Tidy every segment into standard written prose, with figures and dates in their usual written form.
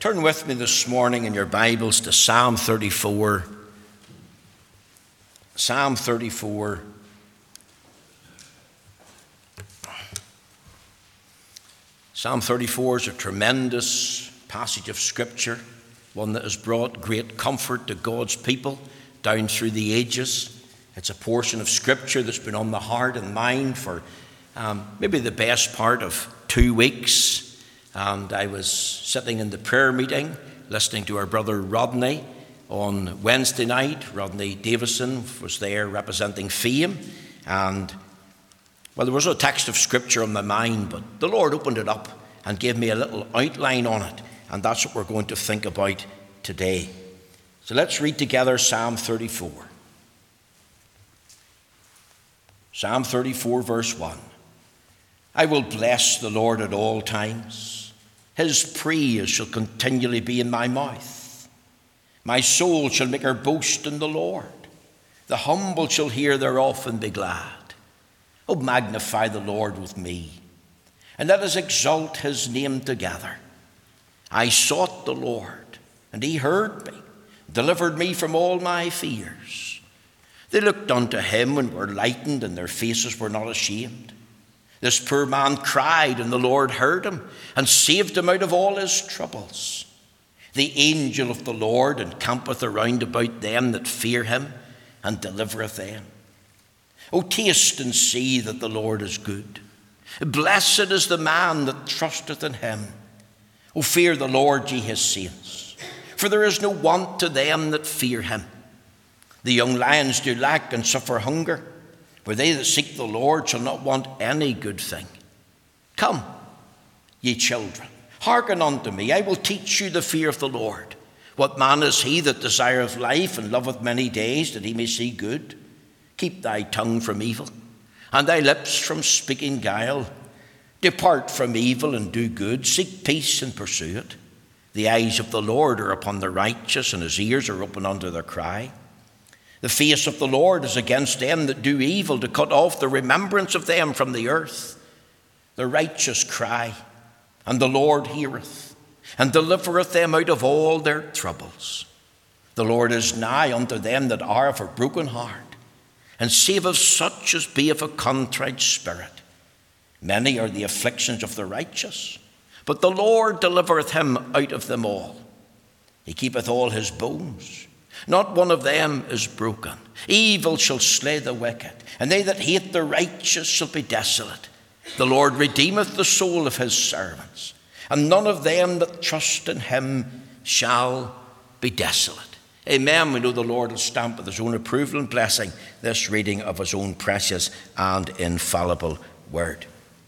Turn with me this morning in your Bibles to Psalm 34. Psalm 34. Psalm 34 is a tremendous passage of Scripture, one that has brought great comfort to God's people down through the ages. It's a portion of Scripture that's been on the heart and mind for maybe the best part of 2 weeks. And I was sitting in the prayer meeting listening to our brother Rodney on Wednesday night. Rodney Davison was there representing Fame. And, well, there was no text of Scripture on my mind, but the Lord opened it up and gave me a little outline on it. And that's what we're going to think about today. So let's read together Psalm 34. Psalm 34, verse 1. I will bless the Lord at all times. His praise shall continually be in my mouth. My soul shall make her boast in the Lord. The humble shall hear thereof and be glad. O magnify the Lord with me, and let us exalt his name together. I sought the Lord, and he heard me, delivered me from all my fears. They looked unto him and were lightened, and their faces were not ashamed. This poor man cried, and the Lord heard him, and saved him out of all his troubles. The angel of the Lord encampeth around about them that fear him, and delivereth them. O taste and see that the Lord is good. Blessed is the man that trusteth in him. O fear the Lord, ye his saints, for there is no want to them that fear him. The young lions do lack and suffer hunger, for they that seek the Lord shall not want any good thing. Come, ye children, hearken unto me. I will teach you the fear of the Lord. What man is he that desireth life and loveth many days, that he may see good? Keep thy tongue from evil, and thy lips from speaking guile. Depart from evil and do good. Seek peace and pursue it. The eyes of the Lord are upon the righteous, and his ears are open unto their cry. The face of the Lord is against them that do evil, to cut off the remembrance of them from the earth. The righteous cry, and the Lord heareth, and delivereth them out of all their troubles. The Lord is nigh unto them that are of a broken heart, and saveth such as be of a contrite spirit. Many are the afflictions of the righteous, but the Lord delivereth him out of them all. He keepeth all his bones. Not one of them is broken. Evil shall slay the wicked, and they that hate the righteous shall be desolate. The Lord redeemeth the soul of his servants, and none of them that trust in him shall be desolate. Amen. We know the Lord will stamp with his own approval and blessing this reading of his own precious and infallible word.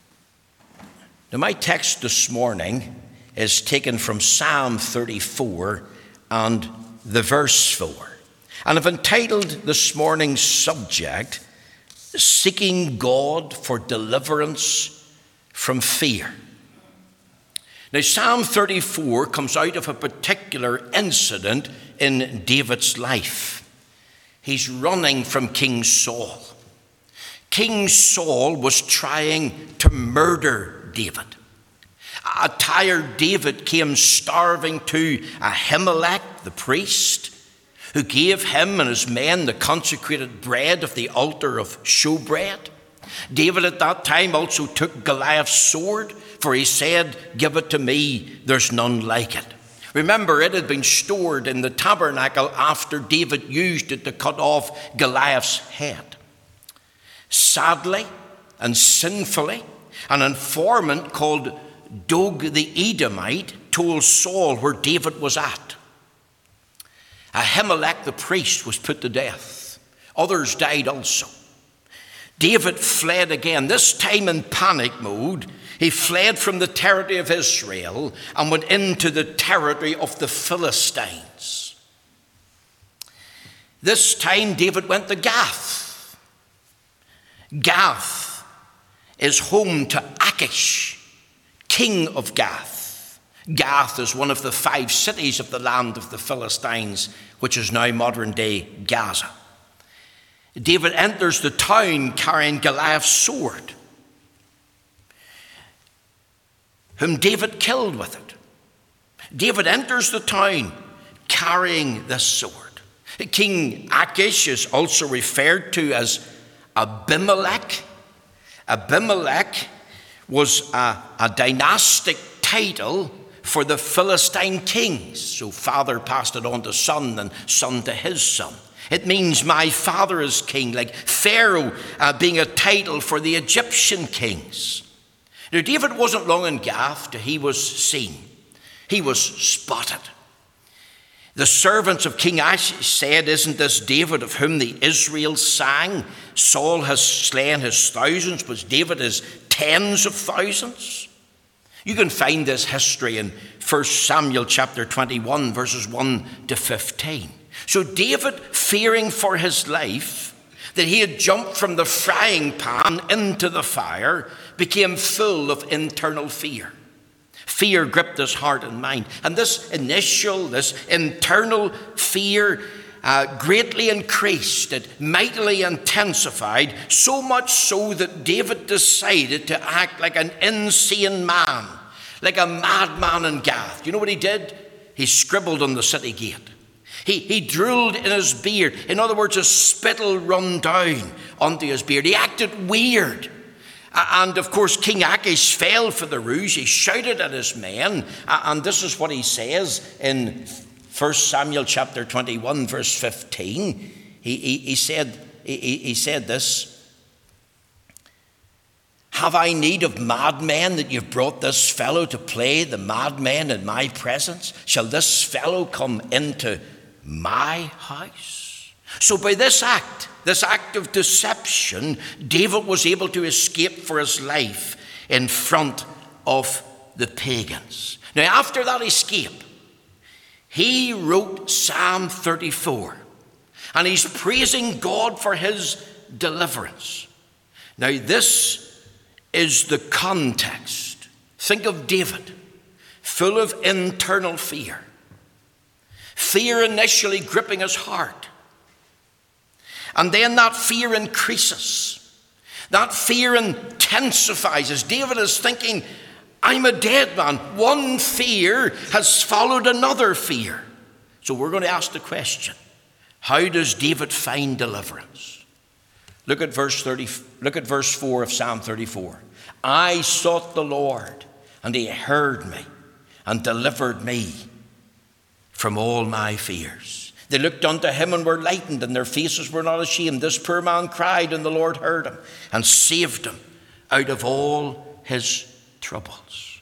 Now, my text this morning is taken from Psalm 34 and the verse 4. And I've entitled this morning's subject, Seeking God for Deliverance from Fear. Now, Psalm 34 comes out of a particular incident in David's life. He's running from King Saul. King Saul was trying to murder David. A tired David came starving to Ahimelech, the priest, who gave him and his men the consecrated bread of the altar of showbread. David at that time also took Goliath's sword, for he said, "Give it to me, there's none like it." Remember, it had been stored in the tabernacle after David used it to cut off Goliath's head. Sadly and sinfully, an informant called Doeg the Edomite told Saul where David was at. Ahimelech the priest was put to death. Others died also. David fled again, this time in panic mode. He fled from the territory of Israel and went into the territory of the Philistines. This time David went to Gath. Gath is home to Achish, king of Gath. Gath is one of the 5 cities of the land of the Philistines, which is now modern-day Gaza. David enters the town carrying Goliath's sword, whom David killed with it. David enters the town carrying this sword. King Achish is also referred to as Abimelech. Abimelech was a dynastic title for the Philistine kings. So father passed it on to son and son to his son. It means my father is king, like Pharaoh being a title for the Egyptian kings. Now David wasn't long in Gath till he was seen. He was spotted. The servants of King Achish said, "Isn't this David of whom the Israel sang? Saul has slain his thousands, but David his tens of thousands." You can find this history in 1 Samuel chapter 21, verses 1 to 15. So David, fearing for his life, that he had jumped from the frying pan into the fire, became full of internal fear. Fear gripped his heart and mind. And this internal fear greatly increased. It mightily intensified, so much so that David decided to act like an insane man, like a madman in Gath. You know what he did? He scribbled on the city gate. He drooled in his beard. In other words, his spittle run down onto his beard. He acted weird. And of course, King Achish fell for the ruse. He shouted at his men. And this is what he says in 1 Samuel chapter 21, verse 15. He said this: "Have I need of madmen that you've brought this fellow to play the madman in my presence? Shall this fellow come into my house?" So by this act of deception, David was able to escape for his life in front of the pagans. Now, after that escape, he wrote Psalm 34, and he's praising God for his deliverance. Now, this is the context. Think of David, full of internal fear. Fear initially gripping his heart. And then that fear increases. That fear intensifies as David is thinking, I'm a dead man. One fear has followed another fear. So we're going to ask the question, how does David find deliverance? Look at verse 4 of Psalm 34. "I sought the Lord, and he heard me and delivered me from all my fears. They looked unto him and were lightened, and their faces were not ashamed. This poor man cried, and the Lord heard him and saved him out of all his troubles."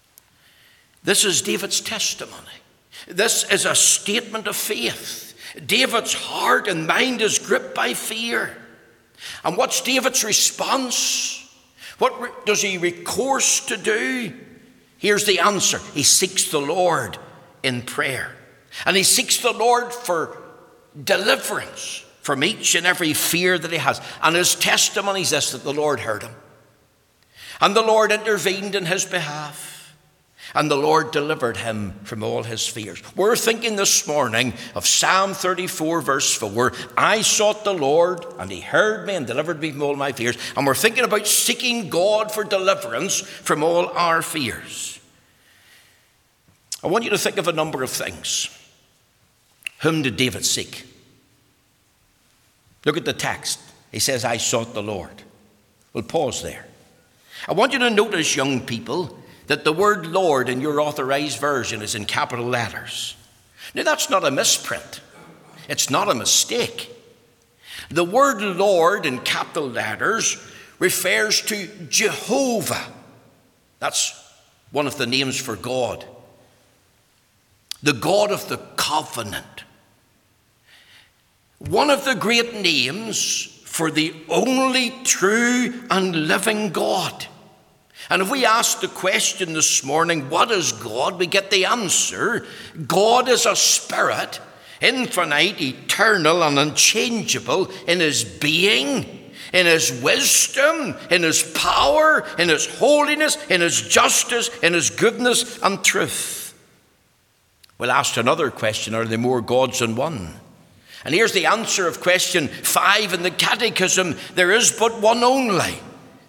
This is David's testimony. This is a statement of faith. David's heart and mind is gripped by fear. And what's David's response? What does he recourse to do? Here's the answer. He seeks the Lord in prayer. And he seeks the Lord for deliverance from each and every fear that he has. And his testimony is this, that the Lord heard him. And the Lord intervened in his behalf. And the Lord delivered him from all his fears. We're thinking this morning of Psalm 34, verse 4. "I sought the Lord, and he heard me and delivered me from all my fears." And we're thinking about seeking God for deliverance from all our fears. I want you to think of a number of things. Whom did David seek? Look at the text. He says, "I sought the Lord." We'll pause there. I want you to notice, young people, that the word Lord in your authorized version is in capital letters. Now, that's not a misprint. It's not a mistake. The word Lord in capital letters refers to Jehovah. That's one of the names for God. The God of the covenant. One of the great names for the only true and living God. And if we ask the question this morning, what is God? We get the answer. God is a spirit, infinite, eternal, and unchangeable in his being, in his wisdom, in his power, in his holiness, in his justice, in his goodness and truth. We'll ask another question, are there more gods than one? And here's the answer of question 5 in the Catechism. There is but one only.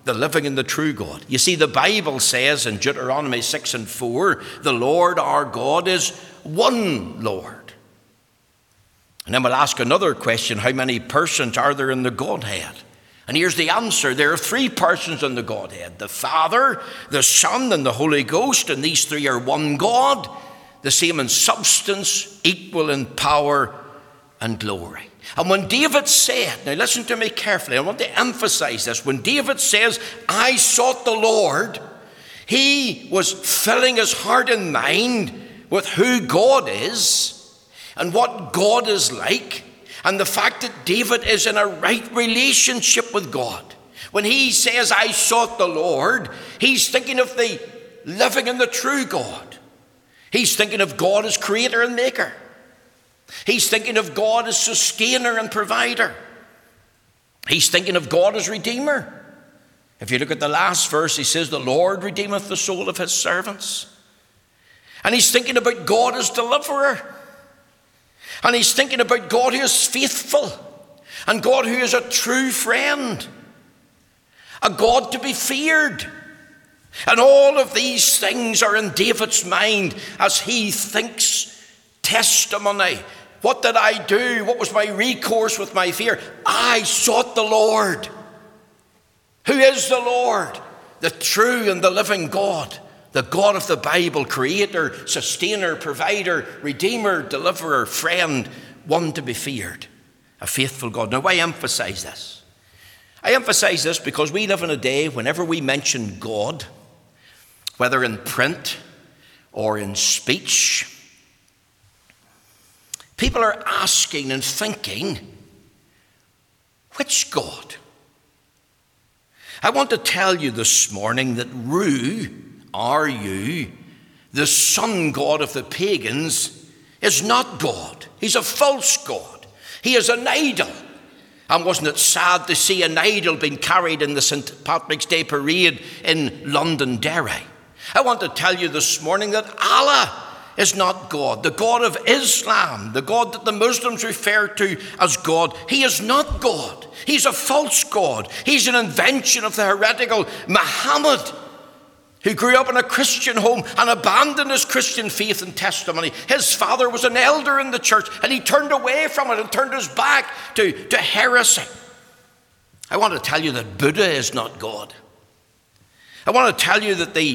the living and the true God. You see, the Bible says in Deuteronomy 6:4, the Lord our God is one Lord. And then we'll ask another question: how many persons are there in the Godhead? And here's the answer: there are three persons in the Godhead: the Father, the Son, and the Holy Ghost. And these three are one God, the same in substance, equal in power and glory. And when David said, now listen to me carefully, I want to emphasize this. When David says, I sought the Lord, he was filling his heart and mind with who God is and what God is like, and the fact that David is in a right relationship with God. When he says, I sought the Lord, he's thinking of the living and the true God. He's thinking of God as creator and maker. He's thinking of God as sustainer and provider. He's thinking of God as redeemer. If you look at the last verse, he says, the Lord redeemeth the soul of his servants. And he's thinking about God as deliverer. And he's thinking about God who is faithful, and God who is a true friend, a God to be feared. And all of these things are in David's mind as he thinks testimony. What did I do? What was my recourse with my fear? I sought the Lord. Who is the Lord? The true and the living God. The God of the Bible, creator, sustainer, provider, redeemer, deliverer, friend, one to be feared. A faithful God. Now, why emphasize this? I emphasize this because we live in a day whenever we mention God, whether in print or in speech, people are asking and thinking, which God? I want to tell you this morning that Ru, R-U, the sun god of the pagans, is not God. He's a false god. He is an idol. And wasn't it sad to see an idol being carried in the St. Patrick's Day parade in Londonderry? I want to tell you this morning that Allah is not God. The God of Islam, the God that the Muslims refer to as God, he is not God. He's a false God. He's an invention of the heretical Muhammad, who grew up in a Christian home and abandoned his Christian faith and testimony. His father was an elder in the church, and he turned away from it and turned his back to heresy. I want to tell you that Buddha is not God. I want to tell you that the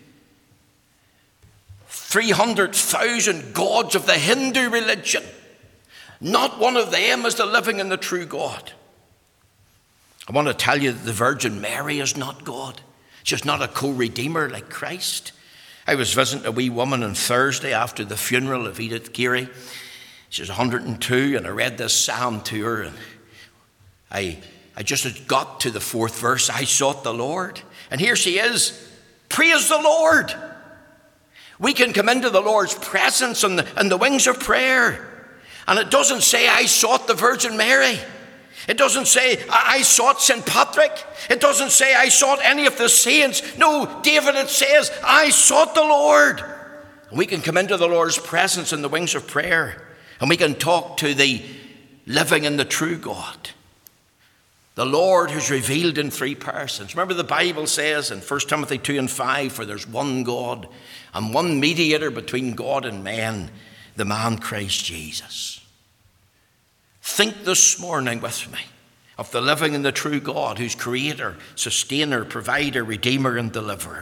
300,000 gods of the Hindu religion, not one of them is the living and the true God. I want to tell you that the Virgin Mary is not God. She's not a co-redeemer like Christ. I was visiting a wee woman on Thursday after the funeral of Edith Geary. She's 102, and I read this psalm to her, and I just had got to the fourth verse. I sought the Lord, and here she is. Praise the Lord. We can come into the Lord's presence on the wings of prayer. And it doesn't say, I sought the Virgin Mary. It doesn't say, I sought St. Patrick. It doesn't say, I sought any of the saints. No, David, it says, I sought the Lord. And we can come into the Lord's presence on the wings of prayer. And we can talk to the living and the true God. The Lord who's revealed in three persons. Remember, the Bible says in 1 Timothy 2:5, for there's one God and one mediator between God and men, the man Christ Jesus. Think this morning with me of the living and the true God, who's creator, sustainer, provider, redeemer, and deliverer.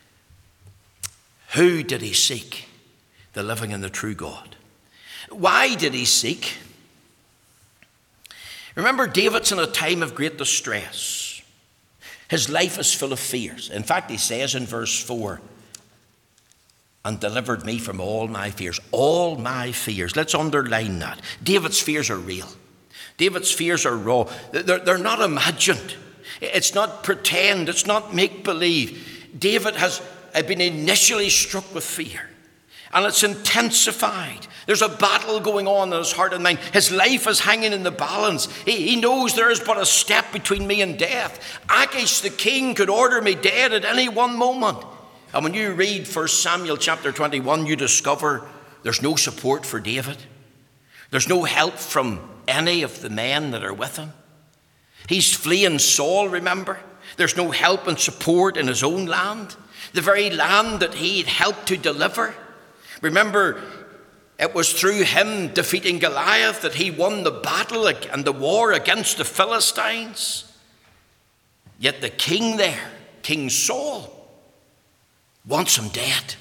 Who did he seek? The living and the true God. Why did he seek? Remember, David's in a time of great distress. His life is full of fears. In fact, he says in verse 4, and delivered me from all my fears. All my fears. Let's underline that. David's fears are real. David's fears are raw. They're not imagined. It's not pretend. It's not make-believe. David has been initially struck with fear, and it's intensified. There's a battle going on in his heart and mind. His life is hanging in the balance. He knows there is but a step between me and death. Achish the king could order me dead at any one moment. And when you read 1 Samuel chapter 21, you discover there's no support for David. There's no help from any of the men that are with him. He's fleeing Saul, remember? There's no help and support in his own land, the very land that he had helped to deliver. Remember, it was through him defeating Goliath that he won the battle and the war against the Philistines. Yet the king there, King Saul, wants him dead.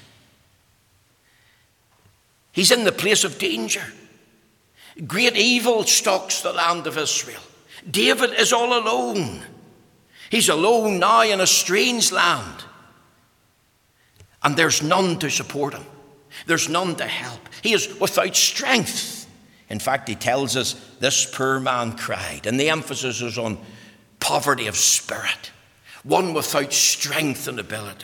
He's in the place of danger. Great evil stalks the land of Israel. David is all alone. He's alone now in a strange land. And there's none to support him. There's none to help. He is without strength. In fact, he tells us this poor man cried. And the emphasis is on poverty of spirit. One without strength and ability.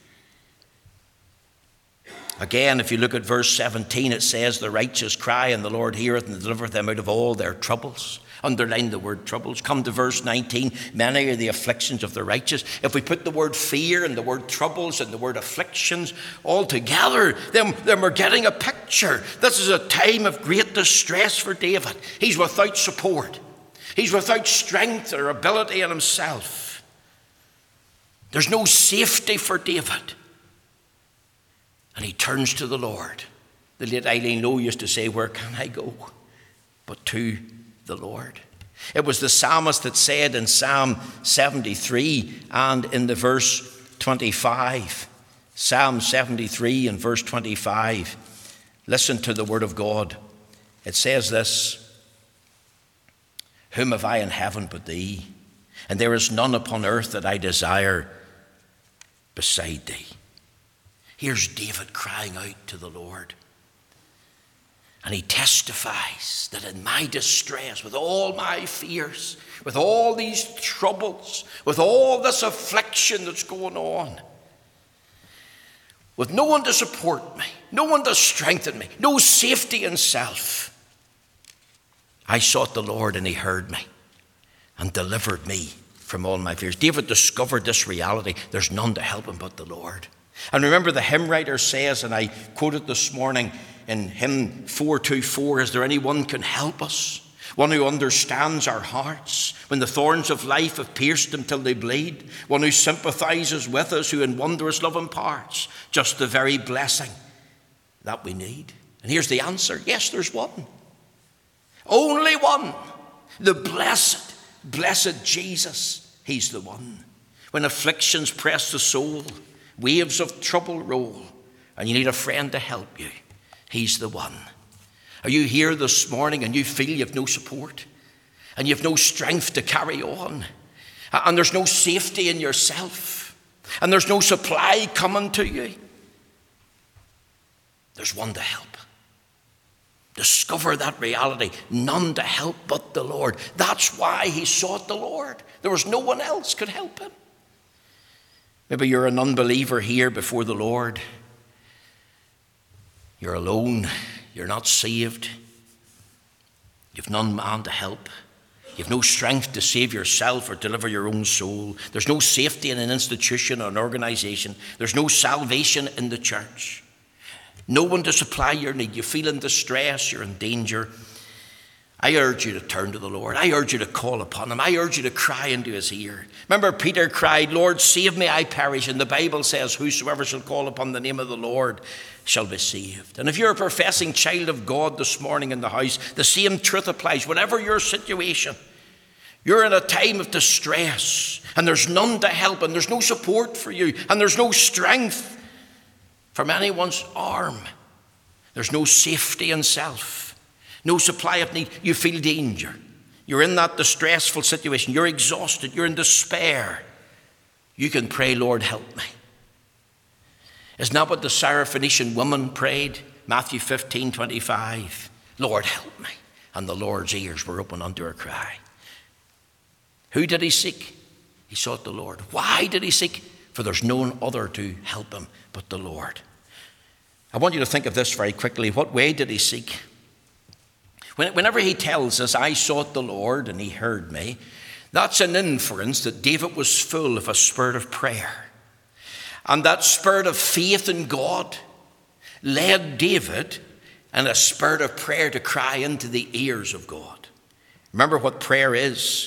Again, if you look at verse 17, it says, the righteous cry and the Lord heareth and delivereth them out of all their troubles. Underline the word troubles. Come to verse 19. Many are the afflictions of the righteous. If we put the word fear and the word troubles and the word afflictions all together, then we're getting a picture. This is a time of great distress for David. He's without support. He's without strength or ability in himself. There's no safety for David. And he turns to the Lord. The late Eileen Lowe used to say, where can I go but to the Lord? It was the psalmist that said in Psalm 73 and in the verse 25, Psalm 73 and verse 25, listen to the word of God. It says this, whom have I in heaven but thee? And there is none upon earth that I desire beside thee. Here's David crying out to the Lord. And he testifies that in my distress, with all my fears, with all these troubles, with all this affliction that's going on, with no one to support me, no one to strengthen me, no safety in self, I sought the Lord and he heard me and delivered me from all my fears. David discovered this reality. There's none to help him but the Lord. And remember, the hymn writer says, and I quoted this morning in hymn 424, is there anyone can help us? One who understands our hearts when the thorns of life have pierced them till they bleed. One who sympathizes with us, who in wondrous love imparts just the very blessing that we need. And here's the answer. Yes, there's one. Only one. The blessed Jesus. He's the one. When afflictions press the soul, waves of trouble roll, and you need a friend to help you, he's the one. Are you here this morning and you feel you have no support and you have no strength to carry on, and there's no safety in yourself, and there's no supply coming to you? There's one to help. Discover that reality. None to help but the Lord. That's why he sought the Lord. There was no one else could help him. Maybe you're an unbeliever here before the Lord. You're alone. You're not saved. You've none man to help. You've no strength to save yourself or deliver your own soul. There's no safety in an institution or an organization. There's no salvation in the church. No one to supply your need. You feel in distress. You're in danger. I urge you to turn to the Lord. I urge you to call upon him. I urge you to cry into his ear. Remember, Peter cried, Lord, save me, I perish. And the Bible says, whosoever shall call upon the name of the Lord shall be saved. And if you're a professing child of God this morning in the house, the same truth applies. Whatever your situation, you're in a time of distress, and there's none to help, and there's no support for you, and there's no strength from anyone's arm. There's no safety in self. No supply of need. You feel danger. You're in that distressful situation. You're exhausted. You're in despair. You can pray, Lord, help me. Isn't that what the Syrophoenician woman prayed? Matthew 15:25. Lord, help me. And the Lord's ears were open unto her cry. Who did he seek? He sought the Lord. Why did he seek? For there's none other to help him but the Lord. I want you to think of this very quickly. What way did he seek? Whenever he tells us, I sought the Lord and he heard me, that's an inference that David was full of a spirit of prayer. And that spirit of faith in God led David in a spirit of prayer to cry into the ears of God. Remember what prayer is.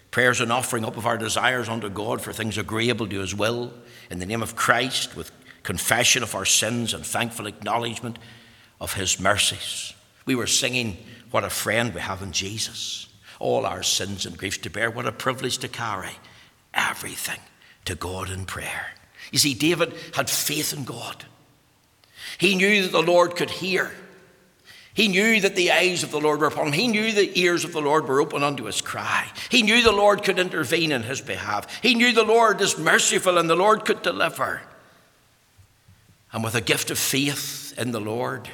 Prayer is an offering up of our desires unto God for things agreeable to his will, in the name of Christ, with confession of our sins and thankful acknowledgement of his mercies. We were singing, what a friend we have in Jesus. All our sins and griefs to bear. What a privilege to carry everything to God in prayer. You see, David had faith in God. He knew that the Lord could hear. He knew that the eyes of the Lord were upon him. He knew the ears of the Lord were open unto his cry. He knew the Lord could intervene in his behalf. He knew the Lord is merciful and the Lord could deliver. And with a gift of faith in the Lord,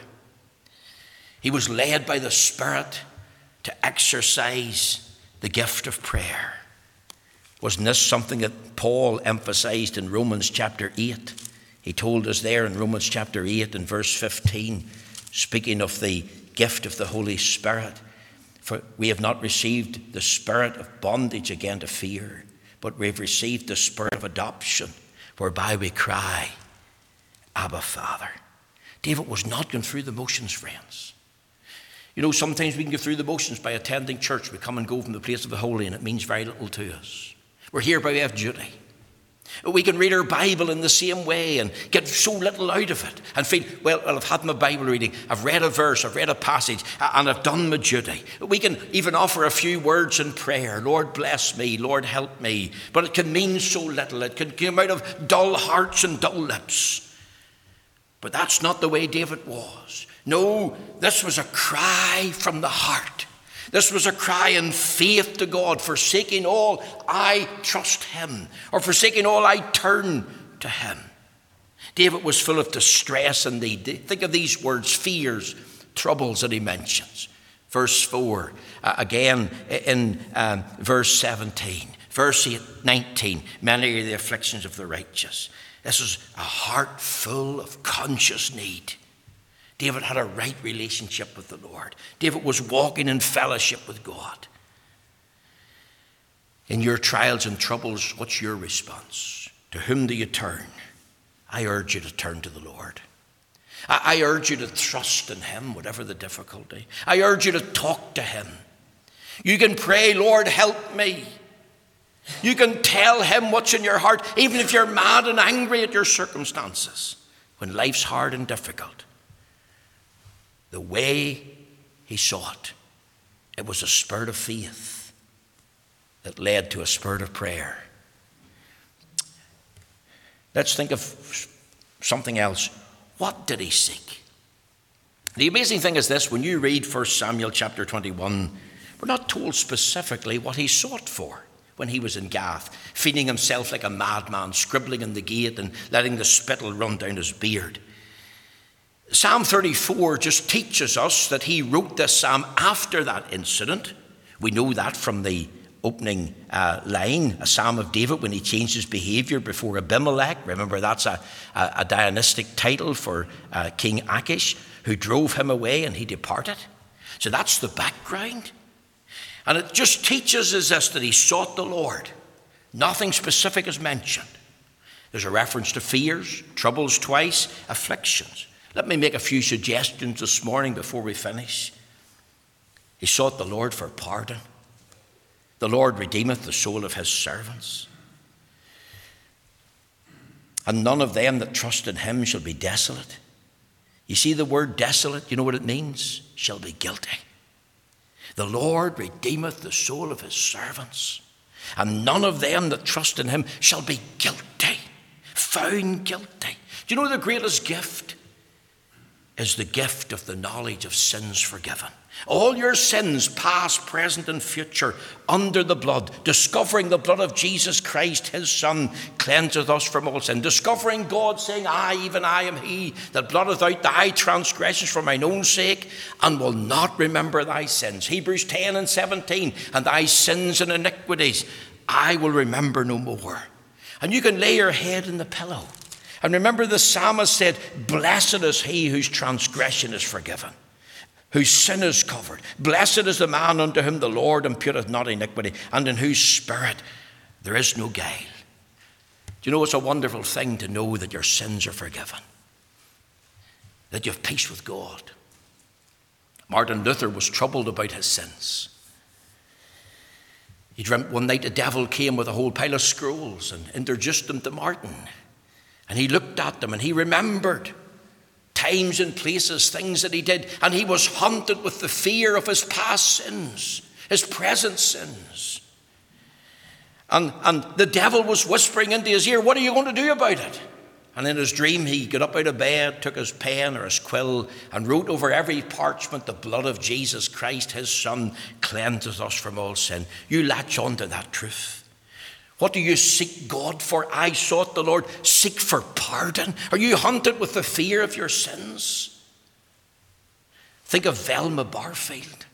he was led by the Spirit to exercise the gift of prayer. Wasn't this something that Paul emphasized in Romans chapter 8? He told us there in Romans chapter 8 and verse 15, speaking of the gift of the Holy Spirit, for we have not received the spirit of bondage again to fear, but we have received the spirit of adoption, whereby we cry, Abba, Father. David was not going through the motions, friends. You know, sometimes we can go through the motions by attending church. We come and go from the place of the holy, and it means very little to us. We're here by way of duty. We can read our Bible in the same way and get so little out of it and feel, well, I've had my Bible reading, I've read a verse, I've read a passage, and I've done my duty. We can even offer a few words in prayer. Lord, bless me. Lord, help me. But it can mean so little. It can come out of dull hearts and dull lips. But that's not the way David was. No, this was a cry from the heart. This was a cry in faith to God, forsaking all, I trust him, or forsaking all, I turn to him. David was full of distress and need. Think of these words, fears, troubles that he mentions. Verse 4, again in verse 17, verse 19, many are the afflictions of the righteous. This is a heart full of conscious need. David had a right relationship with the Lord. David was walking in fellowship with God. In your trials and troubles, what's your response? To whom do you turn? I urge you to turn to the Lord. I urge you to trust in him, whatever the difficulty. I urge you to talk to him. You can pray, Lord, help me. You can tell him what's in your heart, even if you're mad and angry at your circumstances, when life's hard and difficult. The way he sought, it was a spirit of faith that led to a spirit of prayer. Let's think of something else. What did he seek? The amazing thing is this: when you read 1 Samuel chapter 21, we're not told specifically what he sought for when he was in Gath, feeding himself like a madman, scribbling in the gate and letting the spittle run down his beard. Psalm 34 just teaches us that he wrote this psalm after that incident. We know that from the opening line, a psalm of David when he changed his behavior before Abimelech. Remember, that's a dynastic title for King Achish, who drove him away and he departed. So that's the background. And it just teaches us this, that he sought the Lord. Nothing specific is mentioned. There's a reference to fears, troubles twice, afflictions. Let me make a few suggestions this morning before we finish. He sought the Lord for pardon. The Lord redeemeth the soul of his servants. And none of them that trust in him shall be desolate. You see the word desolate, you know what it means? Shall be guilty. The Lord redeemeth the soul of his servants. And none of them that trust in him shall be guilty, found guilty. Do you know the greatest gift is the gift of the knowledge of sins forgiven? All your sins, past, present, and future, under the blood, discovering the blood of Jesus Christ, his Son, cleanseth us from all sin. Discovering God saying, I, even I am he that blotteth out thy transgressions for mine own sake, and will not remember thy sins. Hebrews 10 and 17, and thy sins and iniquities I will remember no more. And you can lay your head in the pillow. And remember, the psalmist said, blessed is he whose transgression is forgiven, whose sin is covered. Blessed is the man unto whom the Lord imputeth not iniquity, and in whose spirit there is no guile. Do you know it's a wonderful thing to know that your sins are forgiven, that you have peace with God? Martin Luther was troubled about his sins. He dreamt one night the devil came with a whole pile of scrolls and introduced them to Martin. And he looked at them and he remembered times and places, things that he did. And he was haunted with the fear of his past sins, his present sins. And the devil was whispering into his ear, what are you going to do about it? And in his dream, he got up out of bed, took his pen or his quill, and wrote over every parchment, the blood of Jesus Christ, his Son, cleanses us from all sin. You latch on to that truth. What do you seek God for? I sought the Lord. Seek for pardon. Are you haunted with the fear of your sins? Think of Velma Barfield.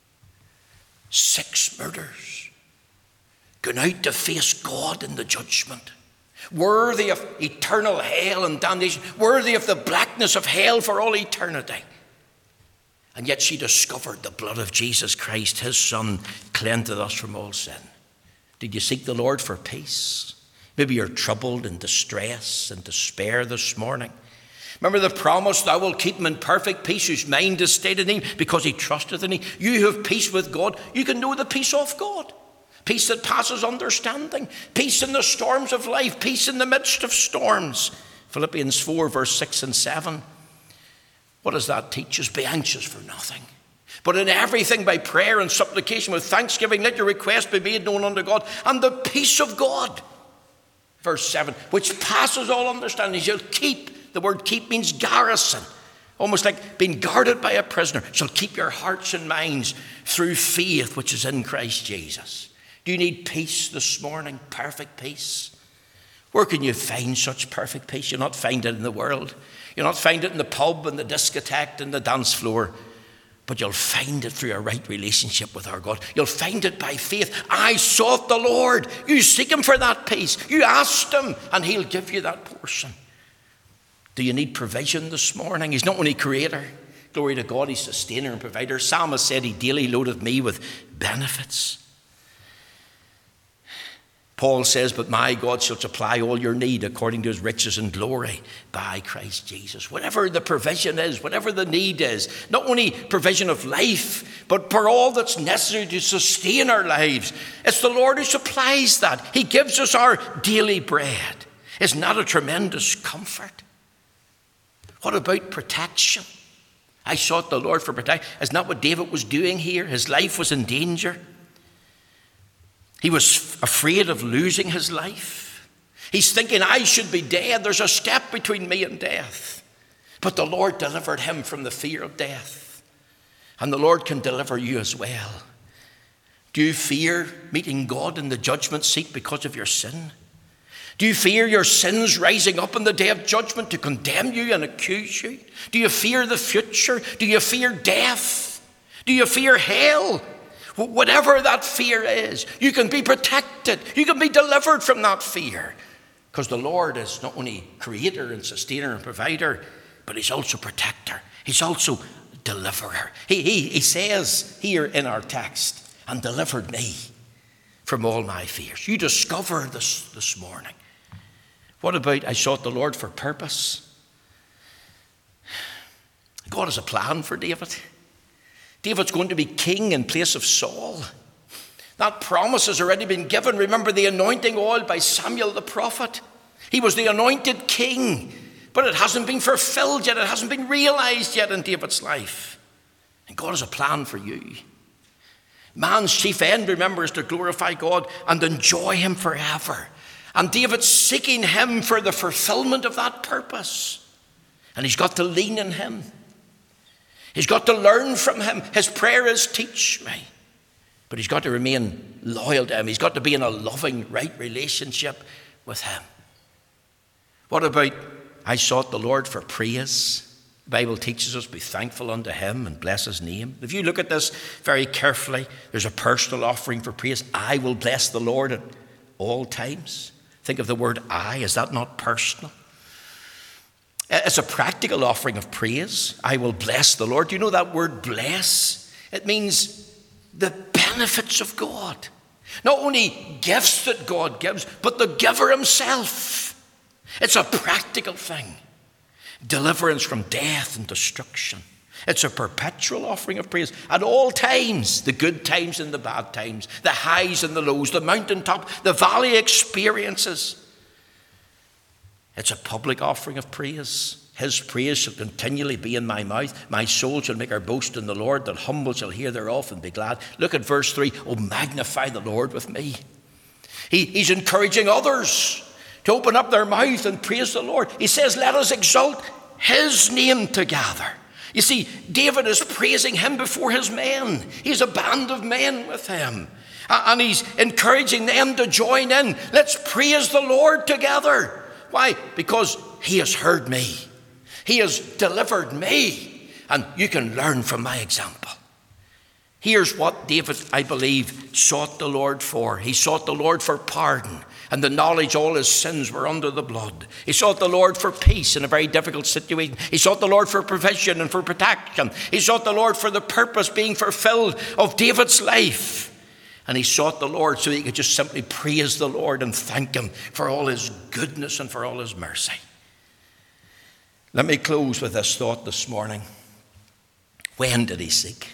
6 murders. Going out to face God in the judgment. Worthy of eternal hell and damnation, worthy of the blackness of hell for all eternity. And yet she discovered the blood of Jesus Christ, his Son, cleanseth us from all sin. Did you seek the Lord for peace? Maybe you're troubled and distress and despair this morning. Remember the promise, thou wilt keep him in perfect peace whose mind is stayed in him because he trusteth in thee. You have peace with God. You can know the peace of God. Peace that passes understanding. Peace in the storms of life. Peace in the midst of storms. Philippians 4, verse 6 and 7. What does that teach us? Be anxious for nothing, but in everything by prayer and supplication with thanksgiving, let your request be made known unto God. And the peace of God, verse 7, which passes all understanding, shall keep. The word keep means garrison. Almost like being guarded by a prisoner. Shall keep your hearts and minds through faith which is in Christ Jesus. Do you need peace this morning? Perfect peace? Where can you find such perfect peace? You'll not find it in the world. You'll not find it in the pub and the discotheque and the dance floor. But you'll find it through a right relationship with our God. You'll find it by faith. I sought the Lord. You seek him for that peace. You asked him and he'll give you that portion. Do you need provision this morning? He's not only creator. Glory to God, he's sustainer and provider. Psalmist said he daily loadeth me with benefits. Paul says, but my God shall supply all your need according to his riches and glory by Christ Jesus. Whatever the provision is, whatever the need is, not only provision of life, but for all that's necessary to sustain our lives, it's the Lord who supplies that. He gives us our daily bread. Isn't that a tremendous comfort? What about protection? I sought the Lord for protection. Isn't that what David was doing here? His life was in danger. He was afraid of losing his life. He's thinking, I should be dead. There's a step between me and death. But the Lord delivered him from the fear of death. And the Lord can deliver you as well. Do you fear meeting God in the judgment seat because of your sin? Do you fear your sins rising up in the day of judgment to condemn you and accuse you? Do you fear the future? Do you fear death? Do you fear hell? Whatever that fear is, you can be protected. You can be delivered from that fear. Because the Lord is not only creator and sustainer and provider, but he's also protector. He's also deliverer. He says here in our text, and delivered me from all my fears. You discover this morning. What about I sought the Lord for purpose? God has a plan for David. David's going to be king in place of Saul. That promise has already been given. Remember the anointing oil by Samuel the prophet. He was the anointed king, but it hasn't been fulfilled yet. It hasn't been realized yet in David's life. And God has a plan for you. Man's chief end, remember, is to glorify God and enjoy him forever. And David's seeking him for the fulfillment of that purpose. And he's got to lean in him. He's got to learn from him. His prayer is, teach me. But he's got to remain loyal to him. He's got to be in a loving, right relationship with him. What about, I sought the Lord for praise? The Bible teaches us, be thankful unto him and bless his name. If you look at this very carefully, there's a personal offering for praise. I will bless the Lord at all times. Think of the word I. Is that not personal? It's a practical offering of praise. I will bless the Lord. Do you know that word bless? It means the benefits of God. Not only gifts that God gives, but the giver himself. It's a practical thing. Deliverance from death and destruction. It's a perpetual offering of praise at all times, the good times and the bad times, the highs and the lows, the mountaintop, the valley experiences. It's a public offering of praise. His praise shall continually be in my mouth. My soul shall make her boast in the Lord. The humble shall hear thereof and be glad. Look at verse 3. Oh, magnify the Lord with me. He's encouraging others to open up their mouth and praise the Lord. He says, let us exalt his name together. You see, David is praising him before his men. He's a band of men with him. And he's encouraging them to join in. Let's praise the Lord together. Why? Because he has heard me. He has delivered me. And you can learn from my example. Here's what David, I believe, sought the Lord for. He sought the Lord for pardon and the knowledge all his sins were under the blood. He sought the Lord for peace in a very difficult situation. He sought the Lord for provision and for protection. He sought the Lord for the purpose being fulfilled of David's life. And he sought the Lord so he could just simply praise the Lord and thank him for all his goodness and for all his mercy. Let me close with this thought this morning. When did he seek?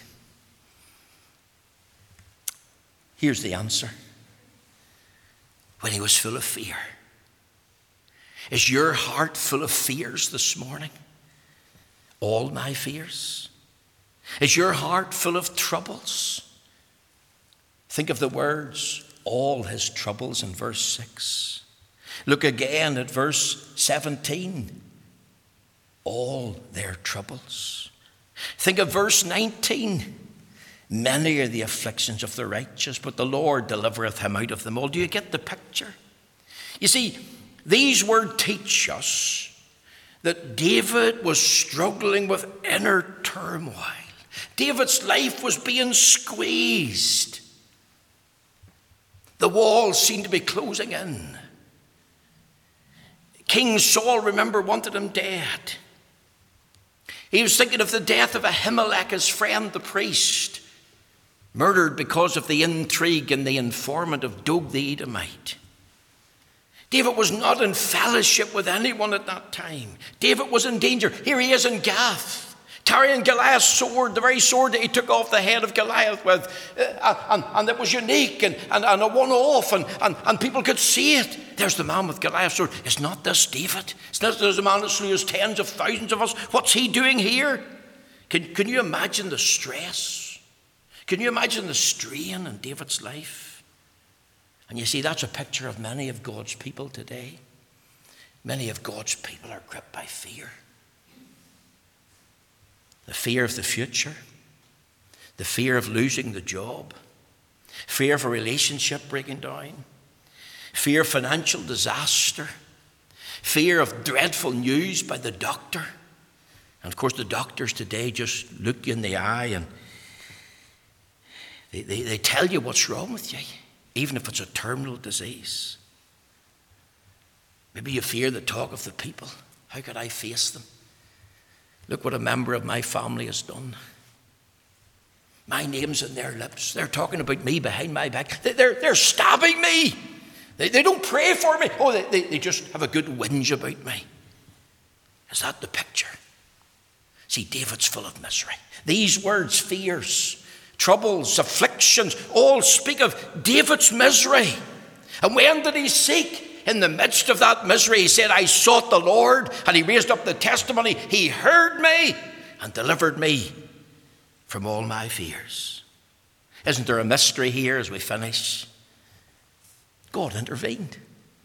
Here's the answer. When he was full of fear. Is your heart full of fears this morning? All my fears? Is your heart full of troubles? Think of the words, all his troubles in verse 6. Look again at verse 17. All their troubles. Think of verse 19. Many are the afflictions of the righteous, but the Lord delivereth him out of them all. Do you get the picture? You see, these words teach us that David was struggling with inner turmoil. David's life was being squeezed. The walls seemed to be closing in. King Saul, remember, wanted him dead. He was thinking of the death of Ahimelech, his friend, the priest, murdered because of the intrigue and the informant of Doeg the Edomite. David was not in fellowship with anyone at that time. David was in danger. Here he is in Gath, carrying Goliath's sword, the very sword that he took off the head of Goliath with. And it was unique and a one-off, and people could see it. There's the man with Goliath's sword. Is not this David? Is not this the man that slew his tens of thousands of us? What's he doing here? Can you imagine the stress? Can you imagine the strain in David's life? And you see, that's a picture of many of God's people today. Many of God's people are gripped by fear. The fear of the future, the fear of losing the job, fear of a relationship breaking down, fear of financial disaster, fear of dreadful news by the doctor. And of course, the doctors today just look you in the eye and they tell you what's wrong with you, even if it's a terminal disease. Maybe you fear the talk of the people. How could I face them? Look what a member of my family has done. My name's in their lips. They're talking about me behind my back. They're stabbing me. They don't pray for me. Oh, they just have a good whinge about me. Is that the picture? See, David's full of misery. These words, fears, troubles, afflictions, all speak of David's misery. And when did he seek? In the midst of that misery, he said, I sought the Lord, and he raised up the testimony. He heard me and delivered me from all my fears. Isn't there a mystery here as we finish? God intervened.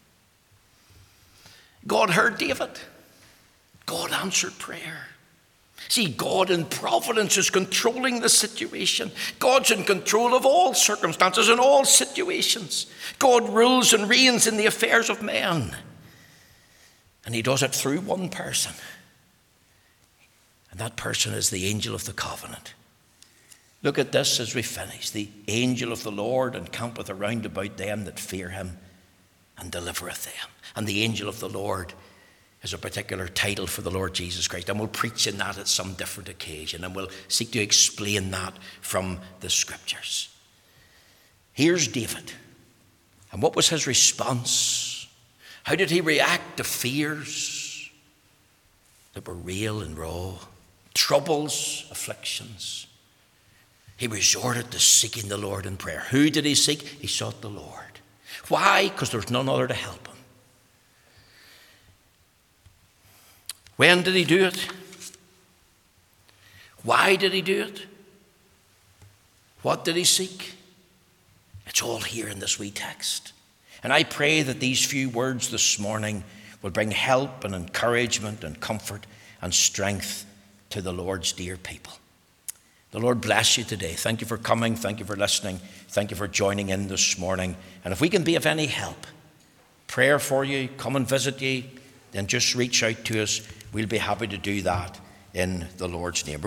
God heard David. God answered prayer. See, God in providence is controlling the situation. God's in control of all circumstances and all situations. God rules and reigns in the affairs of men. And he does it through one person. And that person is the angel of the covenant. Look at this as we finish. The angel of the Lord encampeth around about them that fear him and delivereth them. And the angel of the Lord is a particular title for the Lord Jesus Christ. And we'll preach in that at some different occasion. And we'll seek to explain that from the scriptures. Here's David. And what was his response? How did he react to fears that were real and raw? troubles, afflictions, he resorted to seeking the Lord in prayer. Who did he seek? He sought the Lord. Why? Because there's none other to help him. When did he do it? Why did he do it? What did he seek? It's all here in this wee text. And I pray that these few words this morning will bring help and encouragement and comfort and strength to the Lord's dear people. The Lord bless you today. Thank you for coming. Thank you for listening. Thank you for joining in this morning. And if we can be of any help, prayer for you, come and visit you, then just reach out to us. We'll be happy to do that in the Lord's name.